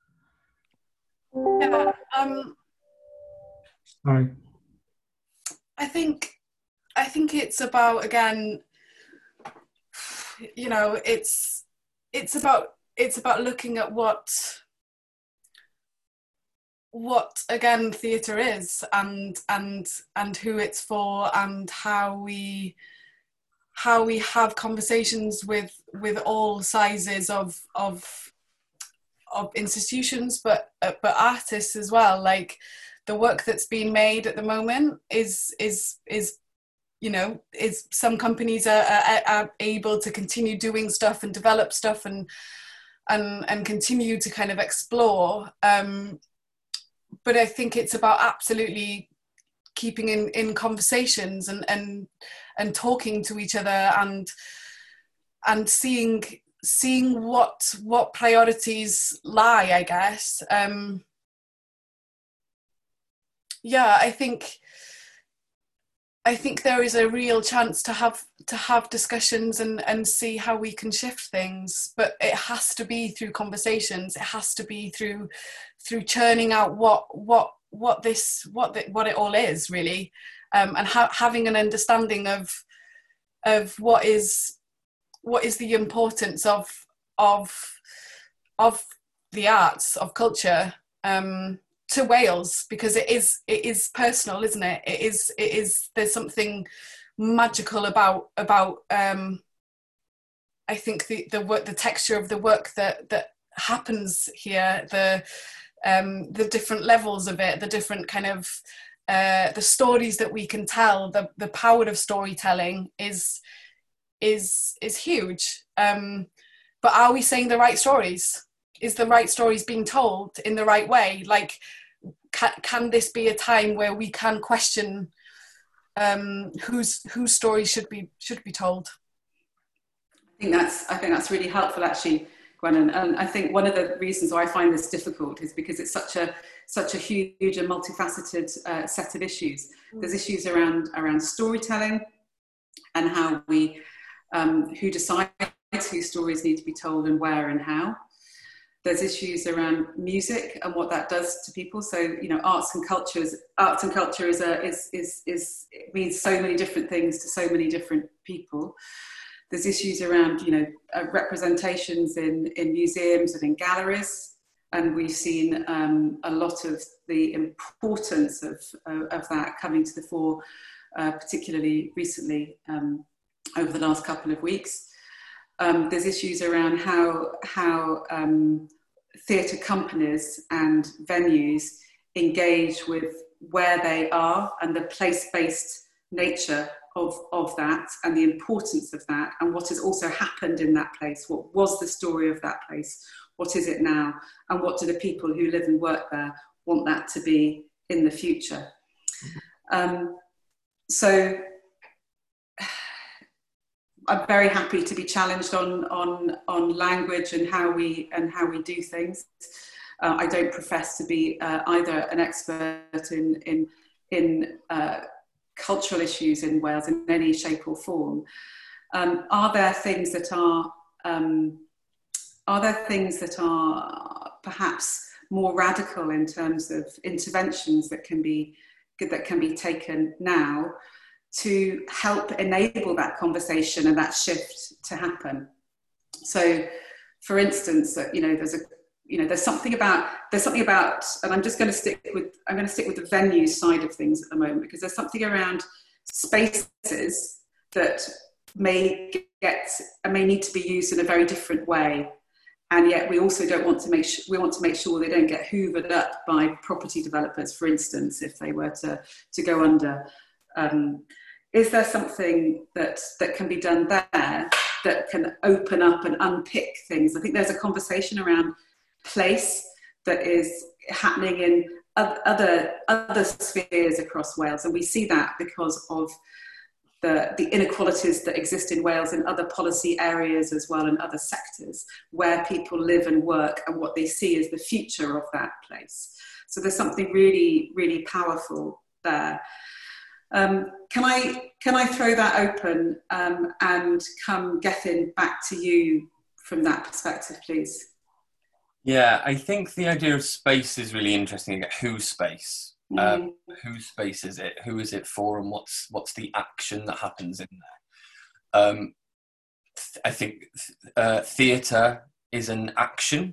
Yeah. Sorry. I think it's about, again, you know, it's about looking at what again theatre is and who it's for, and how we have conversations with all sizes of institutions, but artists as well. Like, the work that's being made at the moment is you know, is some companies are able to continue doing stuff and develop stuff and continue to kind of explore. But I think it's about absolutely keeping in conversations and talking to each other and seeing what priorities lie, I guess. Yeah, I think I think there is a real chance to have discussions and see how we can shift things, but it has to be through conversations. It has to be through churning out what it all is really, and having an understanding of what is the importance of the arts, of culture, to Wales, because it is personal, isn't it? It is there's something magical about I think the work, the texture of the work that happens here, the different levels of it, the different kind of the stories that we can tell, the power of storytelling is huge. But are we saying the right stories? Is the right stories being told in the right way? Like, can this be a time where we can question whose stories should be told? I think that's really helpful, actually, Gwennon. And I think one of the reasons why I find this difficult is because it's such a huge and multifaceted set of issues. There's issues around storytelling and how we who decides whose stories need to be told and where and how. There's issues around music and what that does to people. So, you know, arts and culture means so many different things to so many different people. There's issues around, you know, representations in museums and in galleries, and we've seen a lot of the importance of that coming to the fore, particularly recently over the last couple of weeks. There's issues around how theatre companies and venues engage with where they are and the place-based nature of that and the importance of that, and what has also happened in that place. What was the story of that place? What is it now? And what do the people who live and work there want that to be in the future? So I'm very happy to be challenged on language and how we do things. I don't profess to be either an expert in cultural issues in Wales in any shape or form. Are there things that are perhaps more radical in terms of interventions that can be taken now to help enable that conversation and that shift to happen? So, for instance, you know, there's something about, and I'm going to stick with the venue side of things at the moment, because there's something around spaces that may need to be used in a very different way, and yet we also don't want to make sure they don't get hoovered up by property developers, for instance, if they were to go under. Is there something that can be done there that can open up and unpick things? I think there's a conversation around place that is happening in other spheres across Wales, and we see that because of the inequalities that exist in Wales in other policy areas as well, and other sectors where people live and work and what they see as the future of that place. So there's something really, really powerful there. Can I throw that open and come, Gethin, back to you from that perspective, please? Yeah, I think the idea of space is really interesting. Whose space? Whose space is it? Who is it for? And what's the action that happens in there? I think theatre is an action.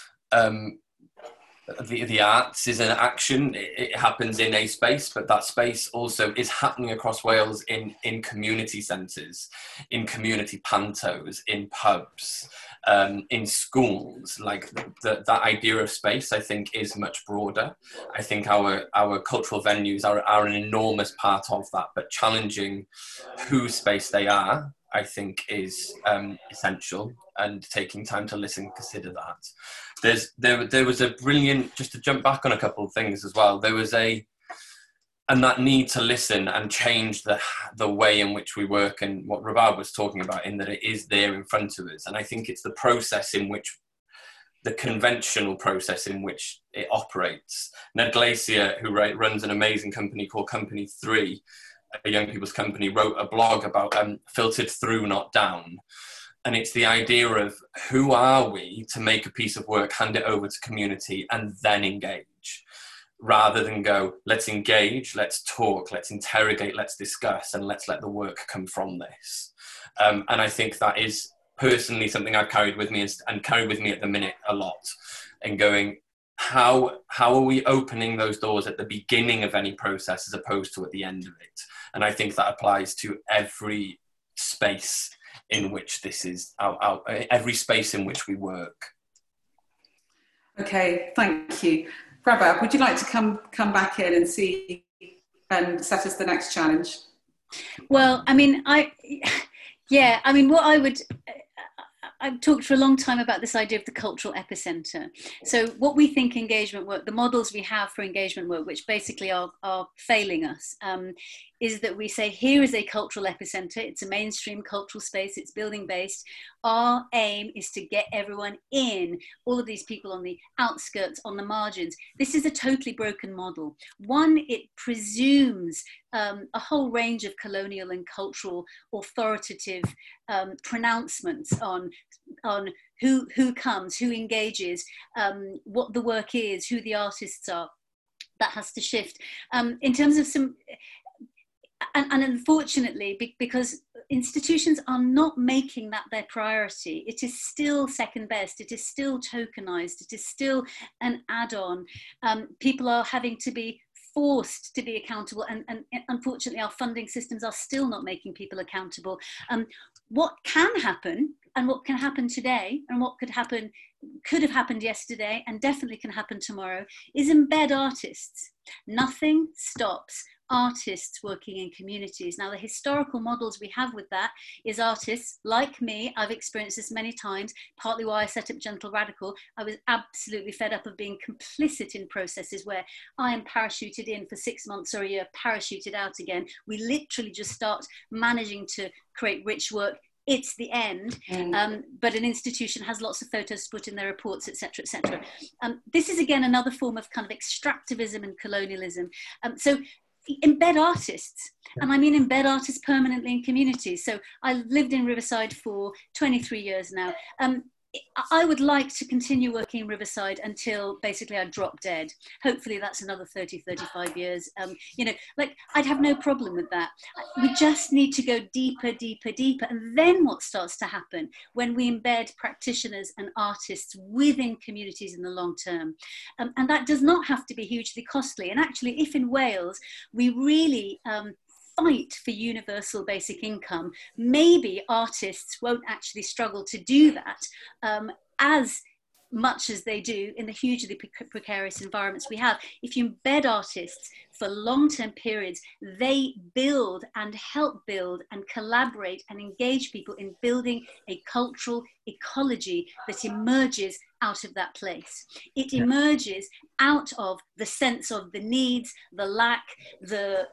The arts is an action. It happens in a space, but that space also is happening across Wales in community centres, in community pantos, in pubs, in schools. Like that idea of space, I think, is much broader. I think our cultural venues are an enormous part of that, but challenging whose space they are, I think, is essential, and taking time to listen and consider that. There was a brilliant, just to jump back on a couple of things as well, there was and that need to listen and change the way in which we work, and what Rabab was talking about, in that it is there in front of us. And I think it's the process in which, the conventional process in which it operates. Ned Glacier, who runs an amazing company called Company 3, a young people's company, wrote a blog about filtered through, not down. And it's the idea of who are we to make a piece of work, hand it over to community, and then engage, rather than go, let's engage, let's talk, let's interrogate, let's discuss, and let's let the work come from this. And I think that is personally something I've carried with me and carry with me at the minute a lot, and going, how are we opening those doors at the beginning of any process as opposed to at the end of it? And I think that applies to every space in which this is, every space in which we work. Okay, thank you. Prabha, would you like to come back in and see and set us the next challenge? Well, I mean, I've talked for a long time about this idea of the cultural epicenter. So what we think engagement work, the models we have for engagement work, which basically are failing us, is that we say, here is a cultural epicenter. It's a mainstream cultural space. It's building based. Our aim is to get everyone in, all of these people on the outskirts, on the margins. This is a totally broken model. One, it presumes a whole range of colonial and cultural authoritative pronouncements on who comes, who engages, what the work is, who the artists are. That has to shift. In terms of some, and unfortunately, because institutions are not making that their priority, it is still second best, it is still tokenized, it is still an add-on. People are having to be forced to be accountable, and unfortunately our funding systems are still not making people accountable. What can happen, and what can happen today, and what could have happened yesterday, and definitely can happen tomorrow, is embed artists. Nothing stops artists working in communities. Now, the historical models we have with that is artists like me. I've experienced this many times, partly why I set up Gentle Radical. I was absolutely fed up of being complicit in processes where I am parachuted in for 6 months or a year, parachuted out again. We literally just start managing to create rich work. It's the end, but an institution has lots of photos to put in their reports, etc., etc. This is again another form of kind of extractivism and colonialism. So embed artists, and I mean embed artists permanently in communities. So I lived in Riverside for 23 years now. I would like to continue working in Riverside until basically I drop dead. Hopefully that's another 30, 35 years. You know, like I'd have no problem with that. We just need to go deeper, deeper, deeper. And then what starts to happen when we embed practitioners and artists within communities in the long term. And that does not have to be hugely costly. And actually, if in Wales, we really fight for universal basic income, maybe artists won't actually struggle to do that as much as they do in the hugely precarious environments we have. If you embed artists for long-term periods, they build and help build and collaborate and engage people in building a cultural ecology that emerges out of that place. It emerges out of the sense of the needs, the lack, the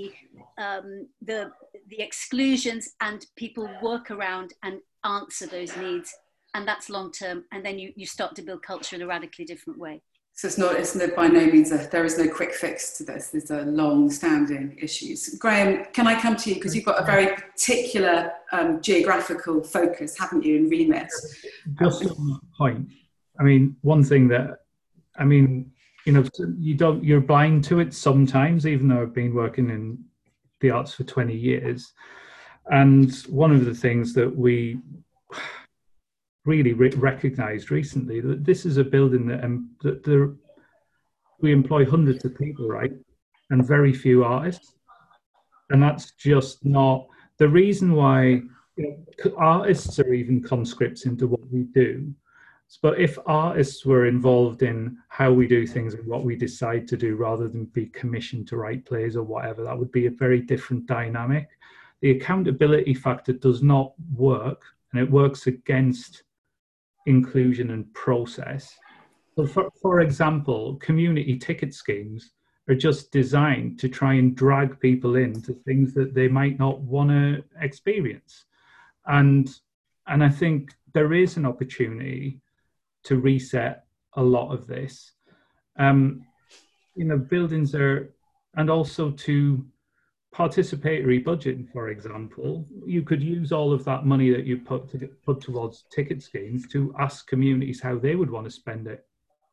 exclusions, and people work around and answer those needs. And that's long term. And then you start to build culture in a radically different way. So it's not by no means there is no quick fix to this. There's a long-standing issues. Graham, can I come to you, because you've got a very particular geographical focus, haven't you, in remit? Just on that point, I mean, one thing that, I mean, you know, you're blind to it sometimes, even though I've been working in the arts for 20 years. And one of the things that we really recognised recently, that this is a building that we employ hundreds of people, right? And very few artists. And that's just not the reason why, you know, artists are even conscripts into what we do. But if artists were involved in how we do things and what we decide to do, rather than be commissioned to write plays or whatever, that would be a very different dynamic. The accountability factor does not work, and it works against inclusion and process. So for example, community ticket schemes are just designed to try and drag people into things that they might not want to experience. And I think there is an opportunity to reset a lot of this. You know, buildings are, and also to participatory budgeting, for example, you could use all of that money that you put towards ticket schemes to ask communities how they would want to spend it.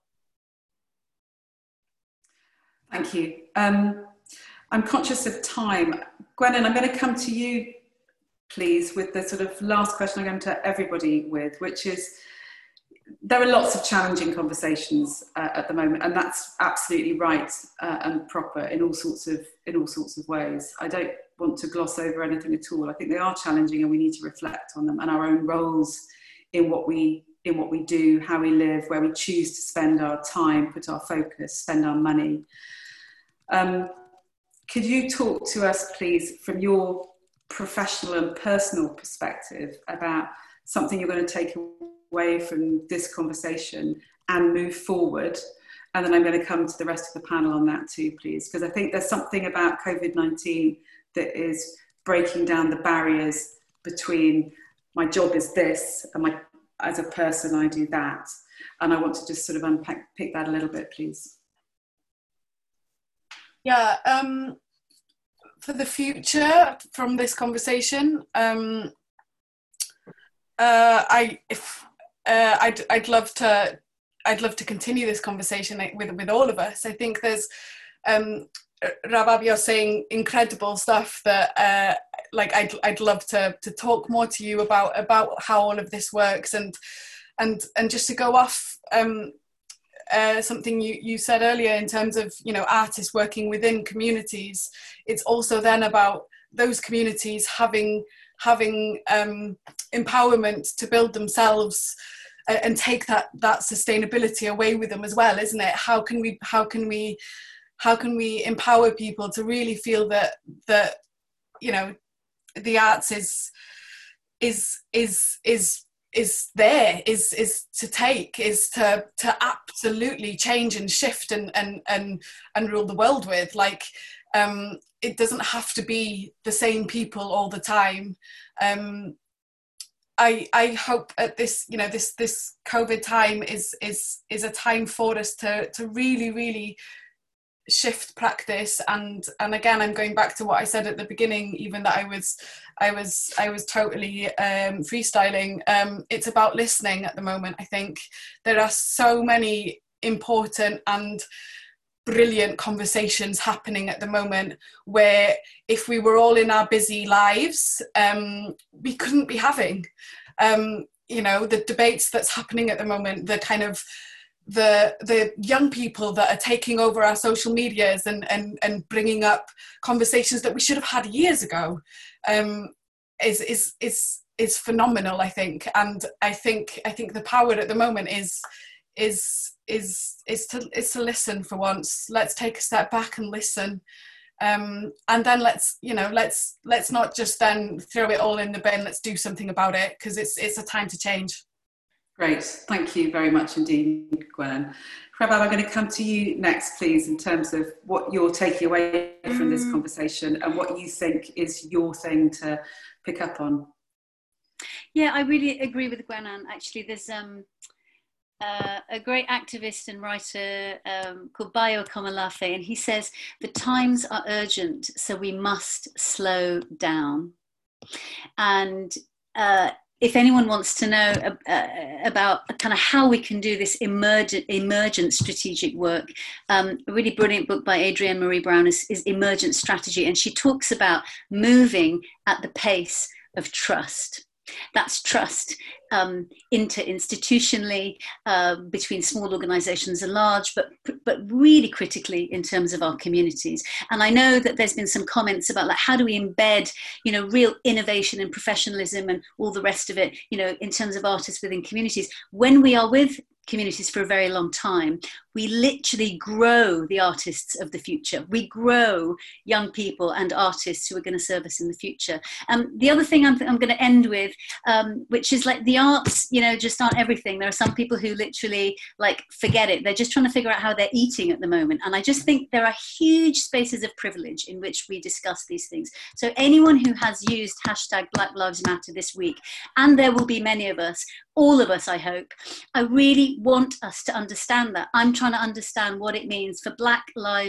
Thank you. I'm conscious of time. Gwennan, I'm going to come to you, please, with the sort of last question I'm going to everybody with, which is, there are lots of challenging conversations at the moment, and that's absolutely right and proper in all sorts of ways. I don't want to gloss over anything at all. I think they are challenging, and we need to reflect on them and our own roles in what we do, how we live, where we choose to spend our time, put our focus, spend our money. Could you talk to us, please, from your professional and personal perspective about something you're going to take away from this conversation and move forward? And then I'm going to come to the rest of the panel on that too, please, because I think there's something about COVID-19 that is breaking down the barriers between my job is this and as a person I do that. And I want to just sort of unpick that a little bit, please. Yeah, for the future from this conversation, I'd love to continue this conversation with all of us. I think there's Rabab, you're saying incredible stuff that I'd love to talk more to you about how all of this works, and just to go off something you said earlier in terms of, you know, artists working within communities. It's also then about those communities having empowerment to build themselves and take that sustainability away with them as well, isn't it? How can we empower people to really feel that you know, the arts is to take, is to absolutely change and shift and rule the world with. Like, it doesn't have to be the same people all the time. I hope at this, you know, this COVID time is a time for us to really shift practice, and again, I'm going back to what I said at the beginning, even that I was totally freestyling. It's about listening at the moment. I think there are so many important and brilliant conversations happening at the moment where if we were all in our busy lives, we couldn't be having. You know, the debates that's happening at the moment, the kind of the young people that are taking over our social medias and bringing up conversations that we should have had years ago, is phenomenal, I think. And I think the power at the moment is to listen for once. Let's take a step back and listen, and then let's not just then throw it all in the bin. Let's do something about it, because it's a time to change. Great, thank you very much indeed, Gwen. Rabab, I'm going to come to you next, please, in terms of what you're taking away from this conversation and what you think is your thing to pick up on. Yeah, I really agree with Gwenan. Actually, there's a great activist and writer called Bayo Komolafe, and he says, the times are urgent, so we must slow down. And if anyone wants to know about kind of how we can do this emergent strategic work, a really brilliant book by Adrienne Marie Brown is Emergent Strategy, and she talks about moving at the pace of trust. That's trust interinstitutionally, between small organisations and large, but really critically in terms of our communities. And I know that there's been some comments about, like, how do we embed, you know, real innovation and professionalism and all the rest of it, you know, in terms of artists within communities. When we are with communities for a very long time, we literally grow the artists of the future. We grow young people and artists who are going to serve us in the future. The other thing I'm going to end with, which is, like, the arts, you know, just aren't everything. There are some people who literally, like, forget it. They're just trying to figure out how they're eating at the moment. And I just think there are huge spaces of privilege in which we discuss these things. So anyone who has used hashtag Black Lives Matter this week, and there will be many of us, all of us, I hope, I really want us to understand that. I'm trying to understand what it means for Black lives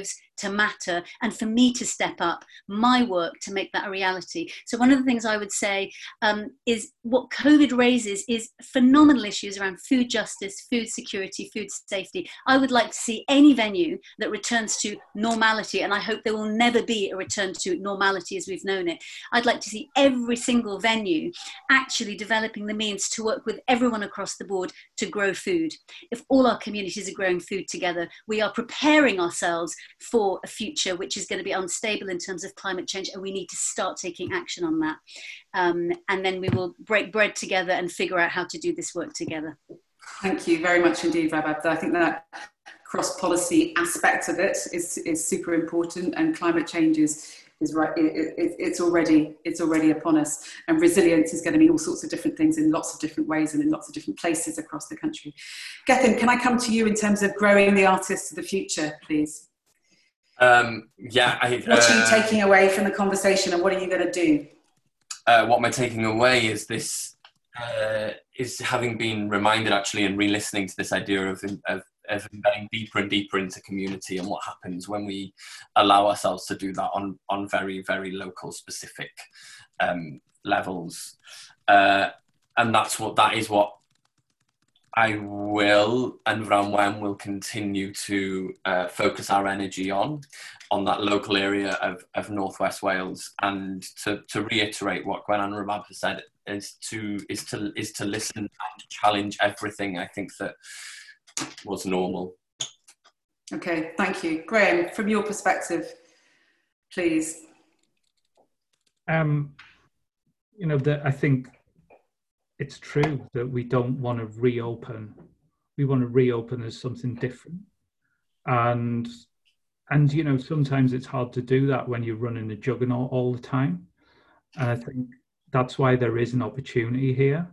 to matter, and for me to step up my work to make that a reality. So one of the things I would say is what COVID raises is phenomenal issues around food justice, food security, food safety. I would like to see any venue that returns to normality, and I hope there will never be a return to normality as we've known it. I'd like to see every single venue actually developing the means to work with everyone across the board to grow food. If all our communities are growing food together, we are preparing ourselves for a future which is going to be unstable in terms of climate change, and we need to start taking action on that. And then we will break bread together and figure out how to do this work together. Thank you very much indeed, Rabab. I think that cross-policy aspect of it is super important, and climate change is right. It's already upon us, and resilience is going to mean all sorts of different things in lots of different ways and in lots of different places across the country. Gethin, can I come to you in terms of growing the artists of the future, please? Yeah. What are you taking away from the conversation, and what are you going to do? What am I taking away is this, is having been reminded actually and re-listening to this idea of embedding deeper and deeper into community, and what happens when we allow ourselves to do that on very, very local specific levels. And that is what I will, and Branwen will continue to focus our energy on that local area of North West Wales, and to reiterate what Gwen and Rabab has said, is to listen and to challenge everything I think that was normal. Okay, thank you. Graham, from your perspective, please. I think it's true that we don't want to reopen. We want to reopen as something different. And sometimes it's hard to do that when you're running a juggernaut all the time. And I think that's why there is an opportunity here.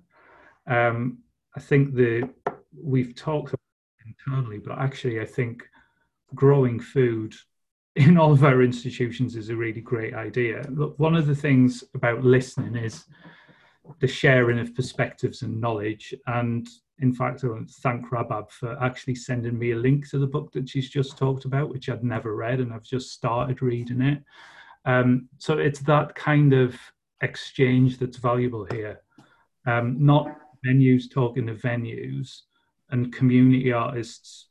I think we've talked about it internally, but actually I think growing food in all of our institutions is a really great idea. Look, one of the things about listening is the sharing of perspectives and knowledge. And in fact, I want to thank Rabab for actually sending me a link to the book that she's just talked about, which I'd never read, and I've just started reading it. So it's that kind of exchange that's valuable here. Not venues talking to venues and community artists,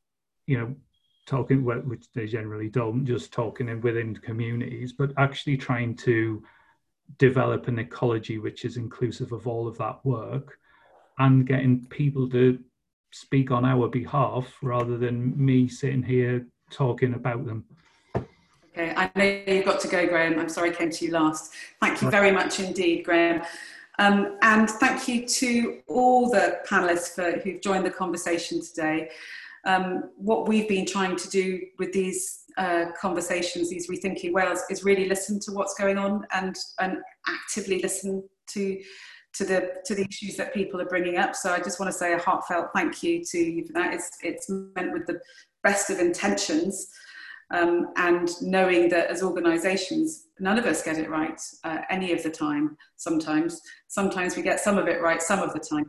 talking, which they generally don't, just talking within communities, but actually trying to develop an ecology which is inclusive of all of that work, and getting people to speak on our behalf rather than me sitting here talking about them. Okay, I know you've got to go, Graham. I'm sorry I came to you last. Thank you very much indeed, Graham. And thank you to all the panellists who've joined the conversation today. What we've been trying to do with these conversations, these Rethinking Wales, is really listen to what's going on and actively listen to the issues that people are bringing up. So I just want to say a heartfelt thank you to you for that. It's meant with the best of intentions, and knowing that as organisations, none of us get it right any of the time. Sometimes we get some of it right some of the time.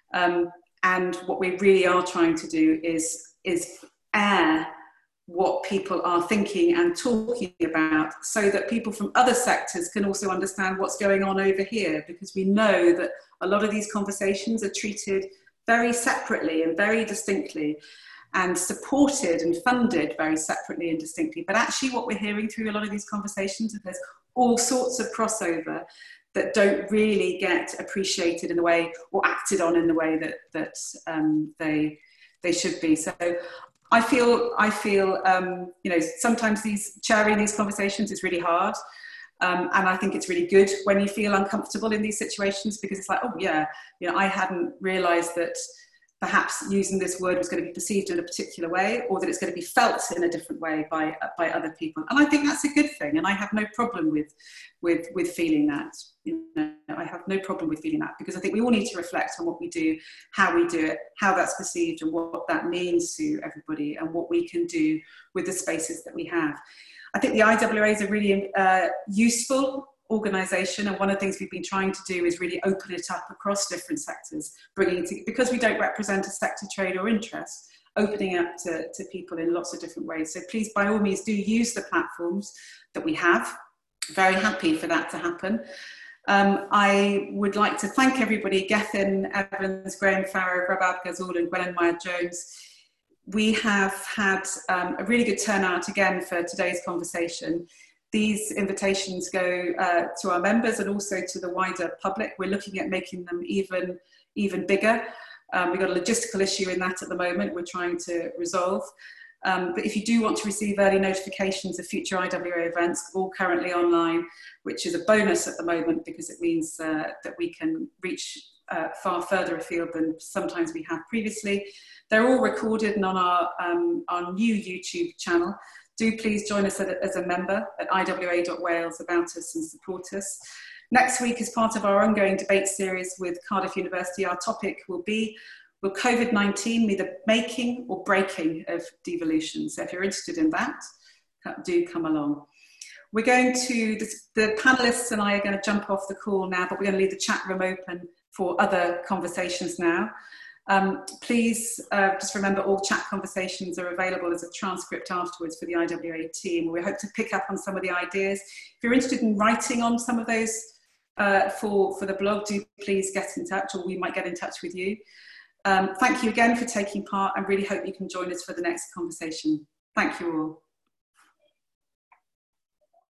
And what we really are trying to do is air what people are thinking and talking about, so that people from other sectors can also understand what's going on over here, because we know that a lot of these conversations are treated very separately and very distinctly, and supported and funded very separately and distinctly. But actually what we're hearing through a lot of these conversations is there's all sorts of crossover that don't really get appreciated in the way, or acted on in the way that they should be. So I feel sometimes chairing these conversations is really hard, and I think it's really good when you feel uncomfortable in these situations, because it's like, oh yeah, I hadn't realised that perhaps using this word was going to be perceived in a particular way, or that it's going to be felt in a different way by other people. And I think that's a good thing, and I have no problem with feeling that. I have no problem with feeling that, because I think we all need to reflect on what we do, how we do it, how that's perceived, and what that means to everybody, and what we can do with the spaces that we have. I think the IWA is a really useful organisation, and one of the things we've been trying to do is really open it up across different sectors, because we don't represent a sector, trade or interest, opening up to people in lots of different ways. So please, by all means, do use the platforms that we have. Very happy for that to happen. I would like to thank everybody, Gethin Evans, Graham Farrow, Rabab Ghazal and Gwellen Meyer-Jones. We have had a really good turnout again for today's conversation. These invitations go to our members and also to the wider public. We're looking at making them even bigger. We've got a logistical issue in that at the moment we're trying to resolve. But if you do want to receive early notifications of future IWA events, all currently online, which is a bonus at the moment because it means that we can reach far further afield than sometimes we have previously. They're all recorded and on our new YouTube channel. Do please join us as a member at iwa.wales, about us and support us. Next week, as part of our ongoing debate series with Cardiff University, our topic will be, will COVID-19 be the making or breaking of devolution? So if you're interested in that, do come along. We're going to, the panelists and I are going to jump off the call now, but we're going to leave the chat room open for other conversations now. Please just remember all chat conversations are available as a transcript afterwards for the IWA team. We hope to pick up on some of the ideas. If you're interested in writing on some of those for the blog, do please get in touch, or we might get in touch with you. Thank you again for taking part. I really hope you can join us for the next conversation. Thank you all.